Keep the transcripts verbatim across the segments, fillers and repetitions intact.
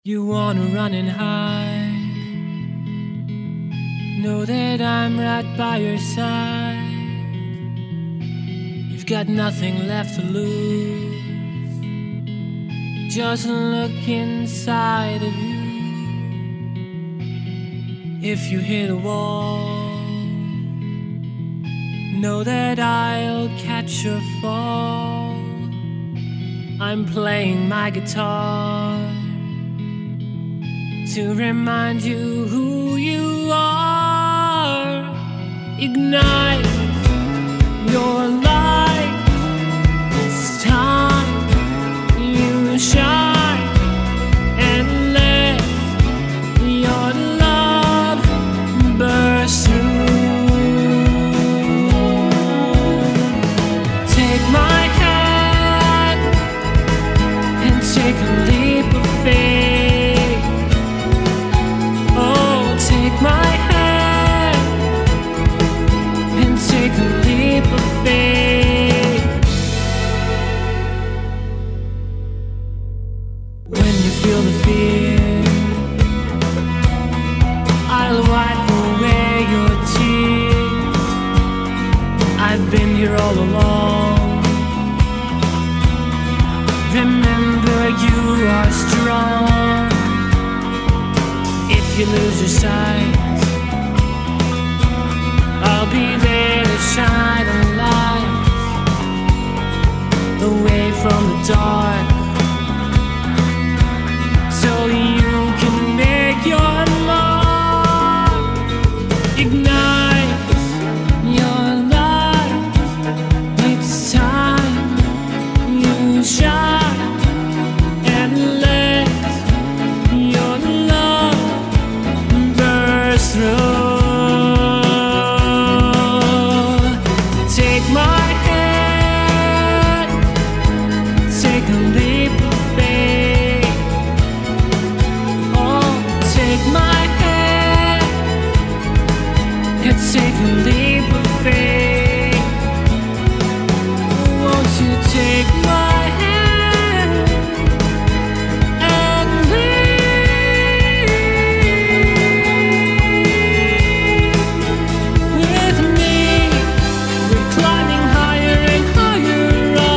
You wanna run and hide, know that I'm right by your side. You've got nothing left to lose, just look inside of you. If you hit a wall, know that I'll catch your fall. I'm playing my guitar to remind you who you are. Ignite your light, it's time you shine, and let your love burst through. Take my hand and take a leap of faith. When you feel the fear, I'll wipe away your tears. I've been here all along. Remember, you are strong. If you lose your sight, I'll be there to shine a light away from the dark, so you can make your mark. Ignite your light, it's time you shine, and let your love burst through. Take my hand, take a leap of faith. Oh, take my hand and take a leap of faith. Won't you take my hand and leap with me? We're climbing higher and higher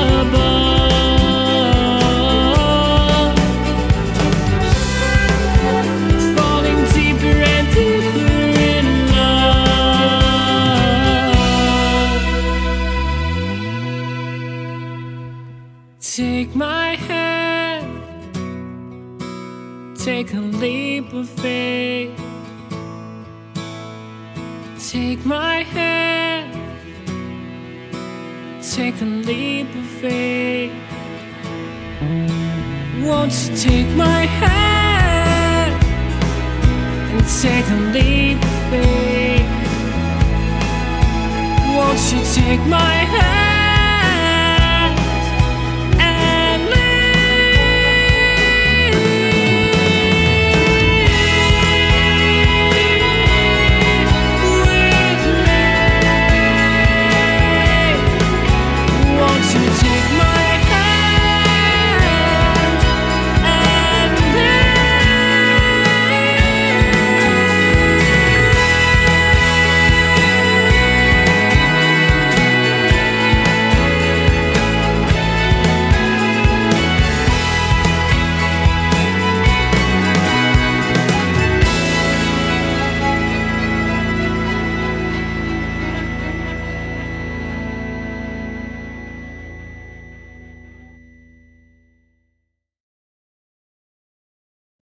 above, falling deeper and deeper in love. Take my hand, take a leap of faith. Take my hand, take a leap of faith. Won't you take my hand and take a leap of faith? Won't you take my hand